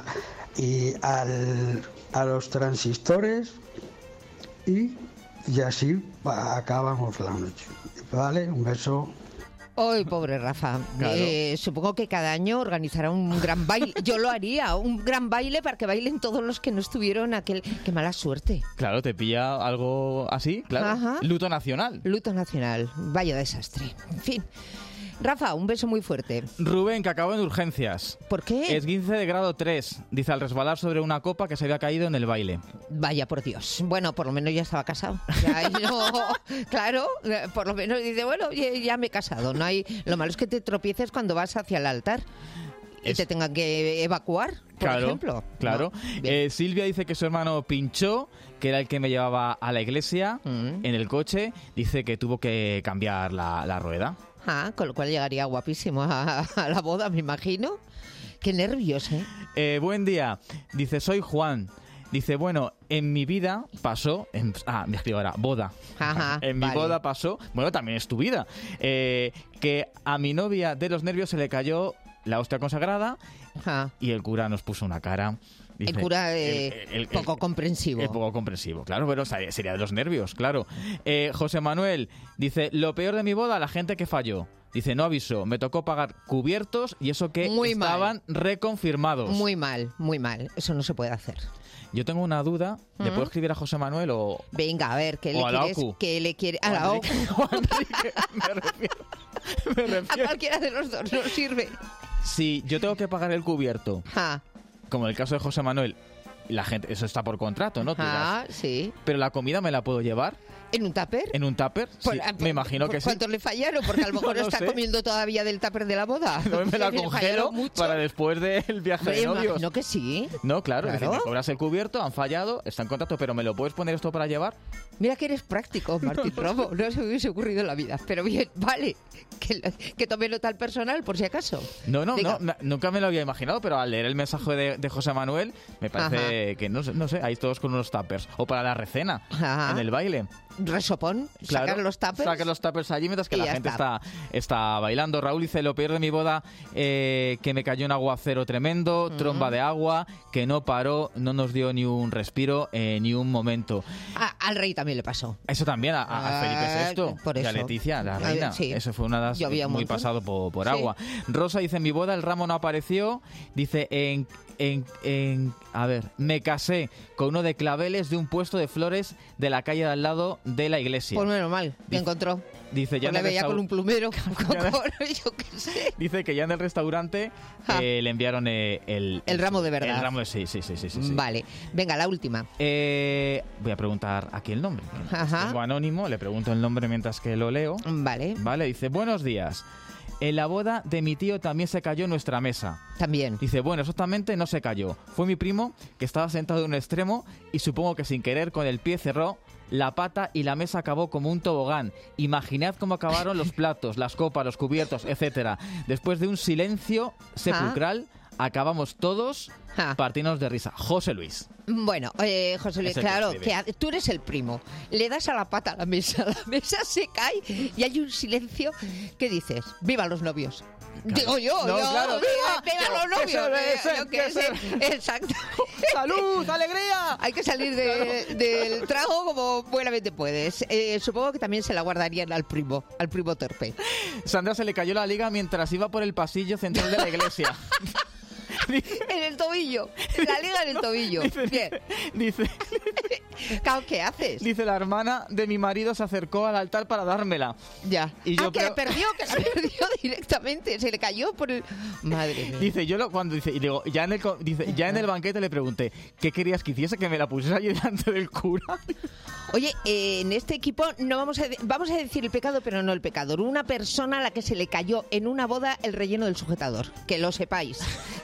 los transistores y así acabamos la noche. ¿Vale? Un beso. ¡Ay, pobre Rafa! Claro. Supongo que cada año organizará un gran baile. Yo lo haría, un gran baile para que bailen todos los que no estuvieron aquel... ¡Qué mala suerte! Claro, te pilla algo así, claro. Ajá. Luto nacional. Luto nacional. Vaya desastre. En fin. Rafa, un beso muy fuerte. Rubén, que acabó en urgencias. ¿Por qué? Esguince de grado 3, dice, al resbalar sobre una copa que se había caído en el baile. Vaya, por Dios. Bueno, por lo menos ya estaba casado. Ya no, claro, por lo menos dice, bueno, ya me he casado. No hay. Lo malo es que te tropieces cuando vas hacia el altar y te tengan que evacuar, por ejemplo. Claro. No. Silvia dice que su hermano pinchó, que era el que me llevaba a la iglesia en el coche. Dice que tuvo que cambiar la rueda. Con lo cual llegaría guapísimo a la boda, me imagino. Qué nervios, ¿eh? Buen día. Dice, soy Juan. Dice, bueno, en mi vida pasó... me escribo ahora, boda. En mi boda pasó... Bueno, también es tu vida. Que a mi novia de los nervios se le cayó la hostia consagrada y el cura nos puso una cara... Dice, el cura poco comprensivo. Poco comprensivo, claro, pero sería de los nervios, claro. José Manuel dice, lo peor de mi boda, la gente que falló. Dice, no avisó, me tocó pagar cubiertos y eso que estaban reconfirmados. Muy mal, eso no se puede hacer. Yo tengo una duda, ¿le puedo escribir a José Manuel o...? Venga, a ver, ¿qué le quiere? A la OCU. Me refiero. A cualquiera de los dos, no sirve. Si yo tengo que pagar el cubierto... Como en el caso de José Manuel, la gente, eso está por contrato, ¿no? Sí. Pero la comida me la puedo llevar. ¿En un tupper? ¿En un tupper? Sí, me imagino que sí. ¿Cuántos le fallaron? Porque a lo mejor está comiendo todavía del tupper de la boda. No, me la congelo para después del viaje de novios. No, que sí. No, claro. Dice, me cobras el cubierto, han fallado, está en contrato, pero ¿me lo puedes poner esto para llevar? Mira que eres práctico, Martín Romo. No se me hubiese ocurrido en la vida. Pero bien, vale. Que tome nota al personal, por si acaso. No, nunca me lo había imaginado, pero al leer el mensaje de José Manuel, me parece que, no sé, ahí todos con unos tuppers. O para la recena, en el baile. Resopón, claro, sacar los tuppers. Sacar los tuppers allí mientras que la gente está bailando. Raúl dice, lo peor de mi boda, que me cayó un aguacero tremendo, tromba de agua, que no paró, no nos dio ni un respiro, ni un momento. Al rey también le pasó. Eso también, a Felipe VI, y a Leticia, la reina. Eso fue una de las muy pasado por agua. Rosa dice, en mi boda el ramo no apareció. Dice, me casé con uno de claveles de un puesto de flores de la calle de al lado de la iglesia. Pues menos mal, te encontró. Dice, ya le veía con un plumero, yo qué sé. Dice que ya en el restaurante le enviaron el ramo de verdad. El ramo de sí. Vale, venga, la última. Voy a preguntar aquí el nombre. Tengo anónimo, le pregunto el nombre mientras que lo leo. Vale, dice, buenos días. En la boda de mi tío también se cayó nuestra mesa. También. Dice, bueno, exactamente no se cayó. Fue mi primo que estaba sentado en un extremo y supongo que sin querer con el pie cerró la pata y la mesa acabó como un tobogán. Imaginad cómo acabaron los platos, las copas, los cubiertos, etcétera. Después de un silencio sepulcral, acabamos todos partiéndonos de risa. José Luis. Bueno, José Luis, claro, que tú eres el primo. Le das a la pata a la mesa se cae y hay un silencio. ¿Qué dices? ¡Viva los novios! Claro. Digo yo, claro, ¡viva los novios! Exacto. ¡Salud, alegría! Hay que salir del trago como buenamente puedes. Supongo que también se la guardarían al primo torpe. Sandra se le cayó la liga mientras iba por el pasillo central de la iglesia. En el tobillo, la liga en el tobillo. Dice, ¿qué haces? Dice, la hermana de mi marido se acercó al altar para dármela. Ya. Y yo la perdió directamente, se le cayó por el... Madre mía. Dice, ya en el banquete le pregunté, ¿qué querías que hiciese? Que me la pusiese allí delante del cura. Oye, en este equipo no vamos a decir el pecado, pero no el pecador. Una persona a la que se le cayó en una boda el relleno del sujetador. Que lo sepáis.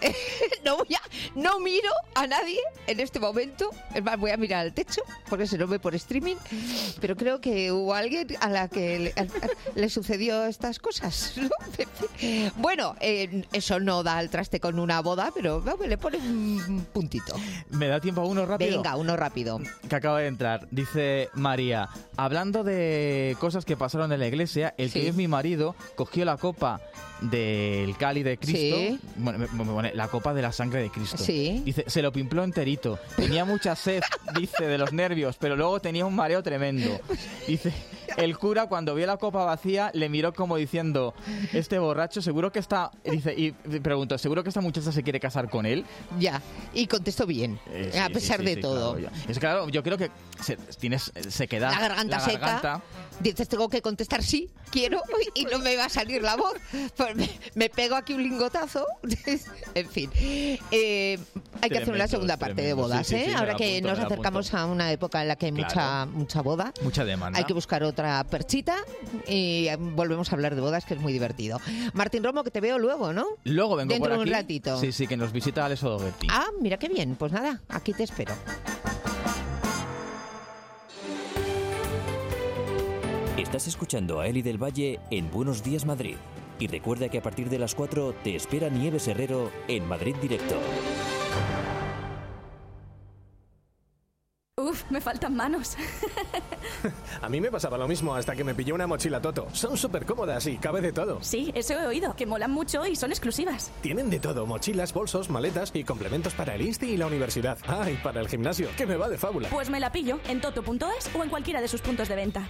No miro a nadie en este momento. Es más, voy a mirar al techo porque se lo ve por streaming. Pero creo que hubo alguien a la que le sucedió estas cosas, ¿no? Bueno, eso no da al traste con una boda, pero le pone un puntito. ¿Me da tiempo a uno rápido? Venga, uno rápido. Que acaba de entrar. Dice María, hablando de cosas que pasaron en la iglesia, el que es mi marido cogió la copa del cáliz de Cristo, la copa de la sangre de Cristo. Dice, se lo pimpló enterito. Tenía mucha sed, dice, de los nervios, pero luego tenía un mareo tremendo. Dice, el cura, cuando vio la copa vacía, le miró como diciendo, este borracho, seguro que está... Dice, y preguntó, ¿seguro que esta muchacha se quiere casar con él? Ya, y contestó bien, a pesar de todo. Claro, es claro, yo creo que tienes sequedad. La garganta seca. Dices, tengo que contestar sí, quiero, y no me va a salir la voz. Pues me pego aquí un lingotazo. En fin, hay que hacer una segunda parte de bodas, ¿eh? Ahora que nos acercamos a una época en la que hay mucha boda. Mucha demanda. Hay que buscar otra perchita y volvemos a hablar de bodas, que es muy divertido. Martín Romo, que te veo luego, ¿no? Luego vengo dentro por aquí. De un ratito. Sí, que nos visita Alex Odoberti. Ah, mira qué bien. Pues nada, aquí te espero. Estás escuchando a Eli del Valle en Buenos Días Madrid. Y recuerda que a partir de las 4 te espera Nieves Herrero en Madrid Directo. Uf, me faltan manos. A mí me pasaba lo mismo hasta que me pillé una mochila Toto. Son súper cómodas y cabe de todo. Sí, eso he oído, que molan mucho y son exclusivas. Tienen de todo, mochilas, bolsos, maletas y complementos para el insti y la universidad. Ah, y para el gimnasio, que me va de fábula. Pues me la pillo en toto.es o en cualquiera de sus puntos de venta.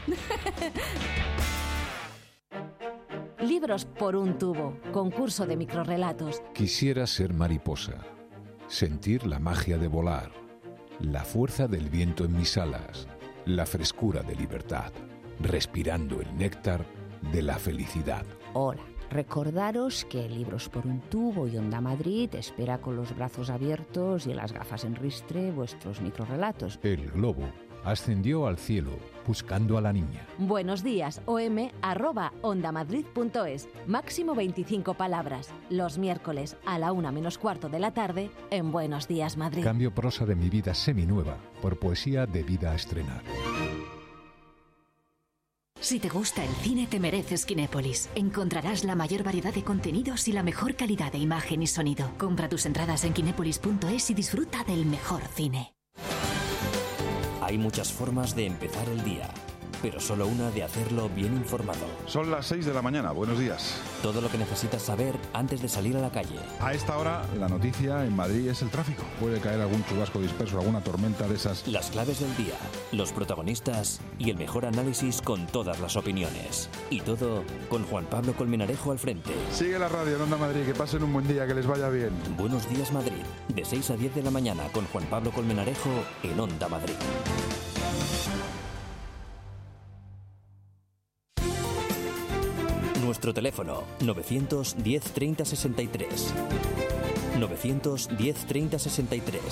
Libros por un tubo, concurso de microrrelatos. Quisiera ser mariposa, sentir la magia de volar, la fuerza del viento en mis alas, la frescura de libertad, respirando el néctar de la felicidad. Hola, recordaros que Libros por un tubo y Onda Madrid espera con los brazos abiertos y las gafas en ristre vuestros microrrelatos. El globo ascendió al cielo buscando a la niña. Buenos días, om@ondamadrid.es. Máximo 25 palabras. Los miércoles a la 1:45 de la tarde en Buenos Días Madrid. Cambio prosa de mi vida seminueva por poesía de vida a estrenar. Si te gusta el cine, te mereces Kinépolis. Encontrarás la mayor variedad de contenidos y la mejor calidad de imagen y sonido. Compra tus entradas en kinépolis.es y disfruta del mejor cine. Hay muchas formas de empezar el día, pero solo una de hacerlo bien informado. Son las 6 de la mañana, buenos días. Todo lo que necesitas saber antes de salir a la calle. A esta hora, la noticia en Madrid es el tráfico. Puede caer algún chubasco disperso, alguna tormenta de esas. Las claves del día, los protagonistas y el mejor análisis con todas las opiniones. Y todo con Juan Pablo Colmenarejo al frente. Sigue la radio en Onda Madrid, que pasen un buen día, que les vaya bien. Buenos días Madrid, de 6 a 10 de la mañana con Juan Pablo Colmenarejo en Onda Madrid. Nuestro teléfono 910 30 63. 910 30 63.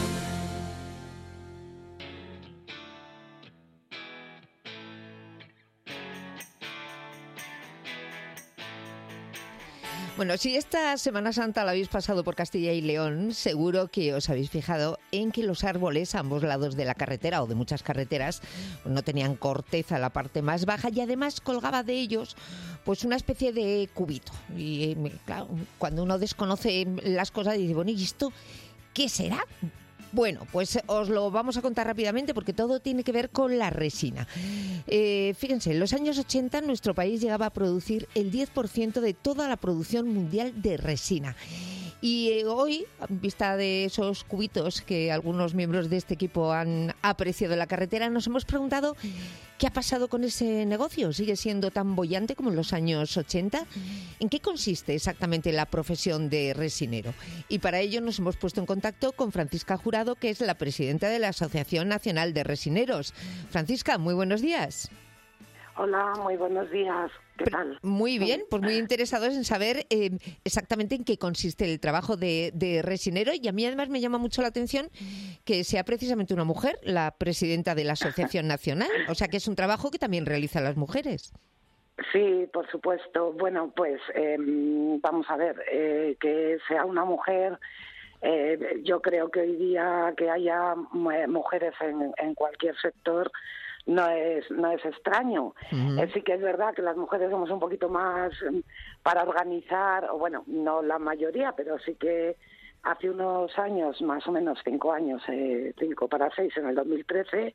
Bueno, si esta Semana Santa la habéis pasado por Castilla y León, seguro que os habéis fijado en que los árboles a ambos lados de la carretera o de muchas carreteras no tenían corteza en la parte más baja y además colgaba de ellos pues una especie de cubito. Y claro, cuando uno desconoce las cosas dice, bueno, ¿y esto qué será? Bueno, pues os lo vamos a contar rápidamente porque todo tiene que ver con la resina. Fíjense, en los años 80 nuestro país llegaba a producir el 10% de toda la producción mundial de resina. Y hoy, en vista de esos cubitos que algunos miembros de este equipo han apreciado en la carretera, nos hemos preguntado qué ha pasado con ese negocio. ¿Sigue siendo tan boyante como en los años 80? ¿En qué consiste exactamente la profesión de resinero? Y para ello nos hemos puesto en contacto con Francisca Jurado, que es la presidenta de la Asociación Nacional de Resineros. Francisca, muy buenos días. Hola, muy buenos días. ¿Qué tal? Muy bien, pues muy interesados en saber exactamente en qué consiste el trabajo de resinero, y a mí además me llama mucho la atención que sea precisamente una mujer la presidenta de la Asociación Nacional, o sea que es un trabajo que también realizan las mujeres. Sí, por supuesto. Bueno, pues vamos a ver, que sea una mujer, yo creo que hoy día que haya mujeres en cualquier sector no es extraño. Uh-huh. Sí que es verdad que las mujeres somos un poquito más para organizar, o bueno, no la mayoría, pero sí que hace unos años, más o menos 5 años, 5 para 6, en el 2013,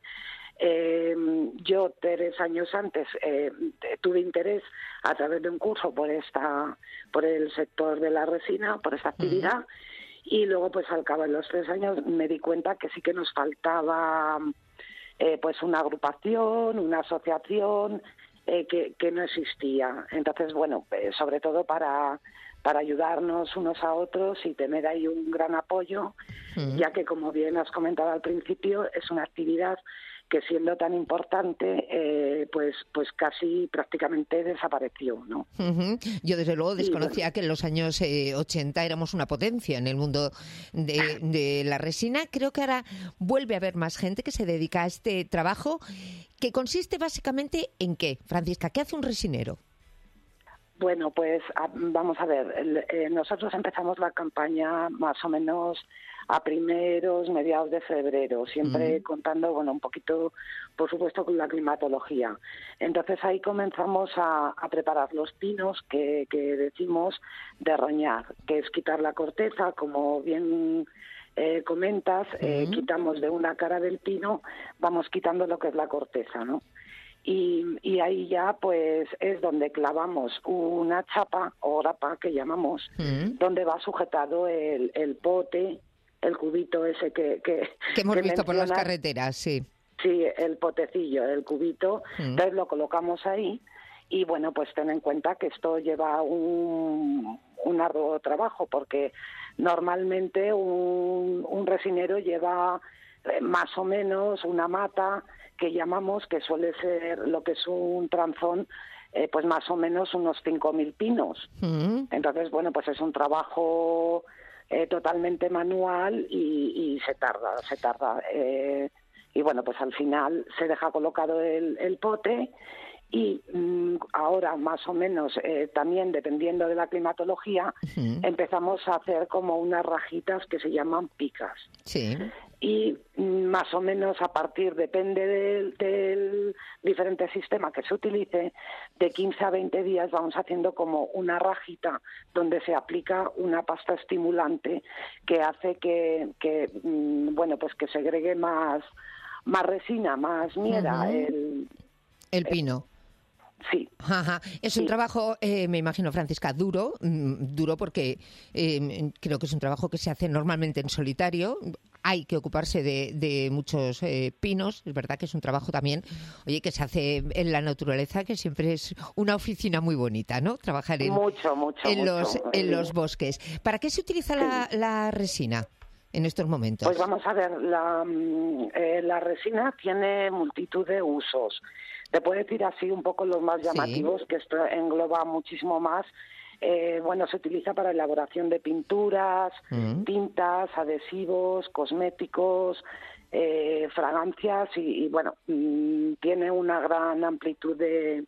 yo 3 años antes tuve interés a través de un curso por el sector de la resina, por esta actividad, uh-huh. Y luego pues al cabo de los 3 años me di cuenta que sí que nos faltaba pues una agrupación, una asociación que no existía. Entonces, bueno, sobre todo para ayudarnos unos a otros y tener ahí un gran apoyo, ya que, como bien has comentado al principio, es una actividad que, siendo tan importante, pues casi prácticamente desapareció, ¿no? Yo, desde luego, desconocía que en los años 80 éramos una potencia en el mundo de la resina. Creo que ahora vuelve a haber más gente que se dedica a este trabajo, que consiste básicamente en ¿qué, Francisca? ¿Qué hace un resinero? Bueno, pues vamos a ver, nosotros empezamos la campaña más o menos a mediados de febrero, siempre contando, bueno, un poquito, por supuesto, con la climatología. Entonces ahí comenzamos a preparar los pinos que decimos de roñar, que es quitar la corteza, como bien comentas, quitamos de una cara del pino, vamos quitando lo que es la corteza, ¿no? Y ahí ya pues es donde clavamos una chapa o grapa que llamamos, donde va sujetado el pote, el cubito ese que hemos visto por las carreteras, sí. Sí, el potecillo, el cubito, entonces lo colocamos ahí y bueno, pues ten en cuenta que esto lleva un arduo trabajo, porque normalmente un resinero lleva más o menos una mata que llamamos, que suele ser lo que es un tranzón, pues más o menos unos 5.000 pinos. Entonces, bueno, pues es un trabajo totalmente manual y se tarda. Y bueno, pues al final se deja colocado el pote y ahora más o menos también dependiendo de la climatología empezamos a hacer como unas rajitas que se llaman picas. Sí. Y más o menos a partir, depende del diferente sistema que se utilice, de 15 a 20 días vamos haciendo como una rajita donde se aplica una pasta estimulante que hace que bueno, pues que segregue más resina, más miera el pino. Sí. Ajá. Es un trabajo, me imagino, Francisca, duro porque creo que es un trabajo que se hace normalmente en solitario. Hay que ocuparse de muchos pinos. Es verdad que es un trabajo también, oye, que se hace en la naturaleza, que siempre es una oficina muy bonita, ¿no? Trabajar en los bosques. ¿Para qué se utiliza la resina en estos momentos? Pues vamos a ver, la resina tiene multitud de usos. Te puedo decir así un poco los más llamativos, que esto engloba muchísimo más. Bueno, se utiliza para elaboración de pinturas, tintas, adhesivos, cosméticos, fragancias y bueno, tiene una gran amplitud de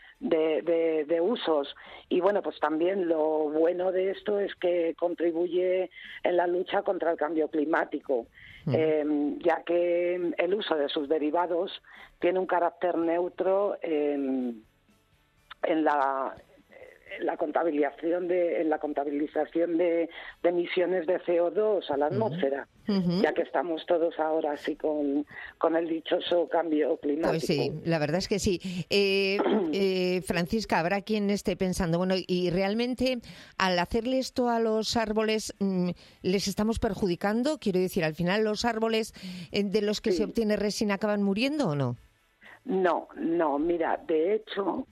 usos. Y bueno, pues también lo bueno de esto es que contribuye en la lucha contra el cambio climático, ya que el uso de sus derivados tiene un carácter neutro en la contabilización de emisiones de CO2 a la atmósfera, ya que estamos todos ahora así con el dichoso cambio climático. Pues sí, la verdad es que sí. Francisca, habrá quien esté pensando, bueno, y realmente al hacerle esto a los árboles, ¿les estamos perjudicando? Quiero decir, al final los árboles de los que se obtiene resina acaban muriendo, ¿o no? No, mira, de hecho,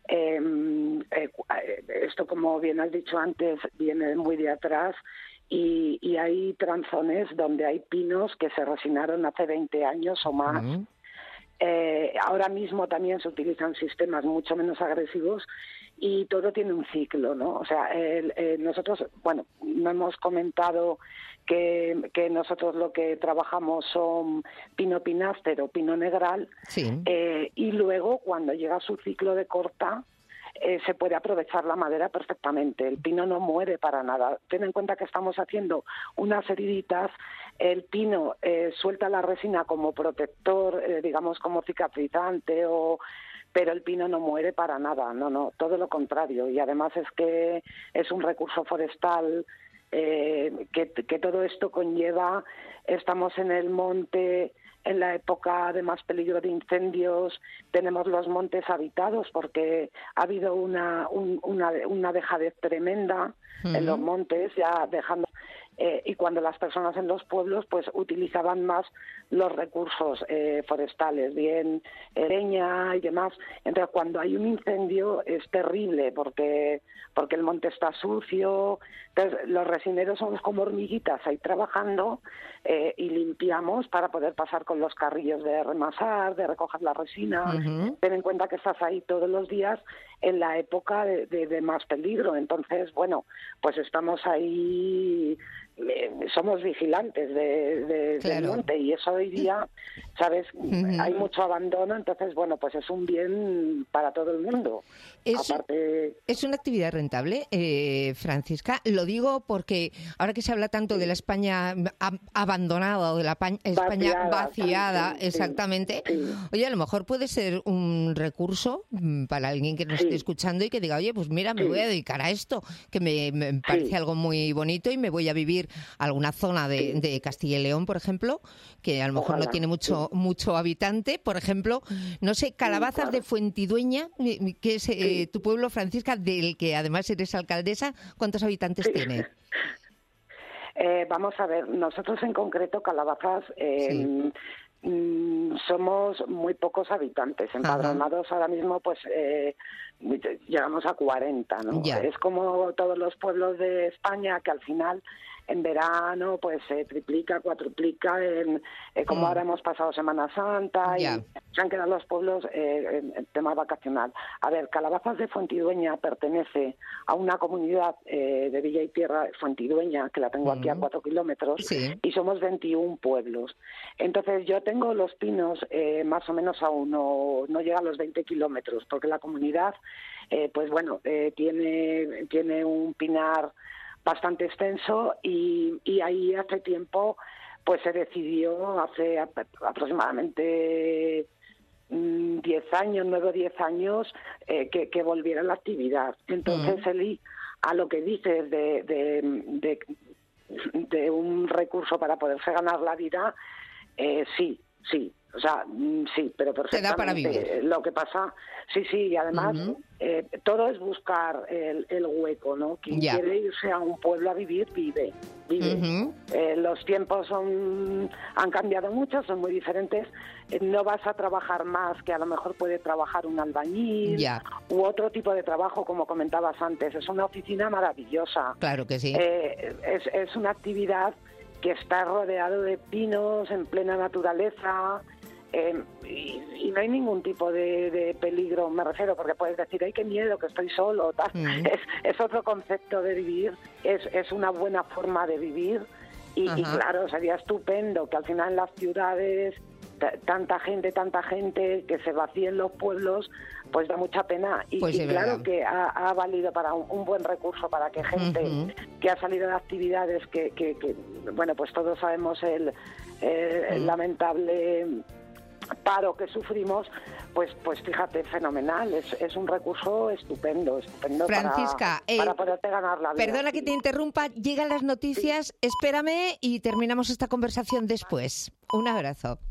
esto, como bien has dicho antes, viene muy de atrás y hay tranzones donde hay pinos que se resinaron hace 20 años o más. Ahora mismo también se utilizan sistemas mucho menos agresivos y todo tiene un ciclo, ¿no? O sea, nosotros, bueno, no hemos comentado que nosotros lo que trabajamos son pino pináster o pino negral, y luego cuando llega su ciclo de corta se puede aprovechar la madera perfectamente. El pino no muere para nada. Ten en cuenta que estamos haciendo unas heriditas, el pino suelta la resina como protector, digamos como cicatrizante, pero el pino no muere para nada, no, todo lo contrario. Y además es que es un recurso forestal que todo esto conlleva. Estamos en el monte en la época de más peligro de incendios, tenemos los montes habitados porque ha habido una dejadez tremenda en los montes, ya dejando y cuando las personas en los pueblos pues utilizaban más los recursos forestales, bien leña y demás. Entonces, cuando hay un incendio es terrible porque el monte está sucio. Entonces, los resineros somos como hormiguitas ahí trabajando y limpiamos para poder pasar con los carrillos de remasar, de recoger la resina. Ten en cuenta que estás ahí todos los días en la época de más peligro. Entonces, bueno, pues estamos ahí, somos vigilantes del monte, y eso hoy día, ¿sabes? Hay mucho abandono, entonces, bueno, pues es un bien para todo el mundo. ¿Es una actividad rentable, Francisca? Lo digo porque ahora que se habla tanto de la España abandonada o de la España vaciada, exactamente, oye, a lo mejor puede ser un recurso para alguien que nos esté escuchando y que diga, oye, pues mira, me voy a dedicar a esto, que me parece algo muy bonito y me voy a vivir a alguna zona de Castilla y León, por ejemplo, que a lo mejor no tiene mucho habitante, por ejemplo, no sé, Calabazas de Fuentidueña, que es tu pueblo, Francisca, del que además eres alcaldesa, ¿cuántos habitantes tiene? Vamos a ver, nosotros en concreto, Calabazas, somos muy pocos habitantes, empadronados ahora mismo, pues llegamos a 40, ¿no? Es como todos los pueblos de España, que al final en verano pues se triplica, cuatruplica, como ahora hemos pasado Semana Santa y se han quedado los pueblos en tema vacacional. A ver, Calabazas de Fuentidueña pertenece a una comunidad de Villa y Tierra, Fuentidueña, que la tengo aquí a 4 kilómetros, y somos 21 pueblos. Entonces yo tengo Los Pinos más o menos a no llega a los 20 kilómetros, porque la comunidad, pues bueno, tiene un pinar bastante extenso, y ahí hace tiempo pues se decidió, hace aproximadamente 10 años, 9 o 10 años, que volviera la actividad. Entonces, Eli, a lo que dices de un recurso para poderse ganar la vida, sí, o sea, sí, pero perfectamente. Te da para vivir. Lo que pasa, sí, y además todo es buscar el hueco, ¿no? Quien quiere irse a un pueblo a vivir, vive. Los tiempos han cambiado mucho, son muy diferentes. No vas a trabajar más que a lo mejor puede trabajar un albañil u otro tipo de trabajo, como comentabas antes. Es una oficina maravillosa. Claro que sí. Es una actividad que está rodeado de pinos, en plena naturaleza, y no hay ningún tipo de peligro, me refiero, porque puedes decir, ¡ay, qué miedo, que estoy solo! Tal. Es otro concepto de vivir, es una buena forma de vivir, y claro, sería estupendo que al final en las ciudades tanta gente que se vacíen los pueblos, pues da mucha pena. Y claro que ha valido para un buen recurso para que gente que ha salido de actividades que bueno, pues todos sabemos el lamentable paro que sufrimos, pues fíjate, fenomenal, es un recurso estupendo Francisca, para poderte ganar la vida. Perdona que te interrumpa, llegan las noticias, espérame y terminamos esta conversación después. Un abrazo.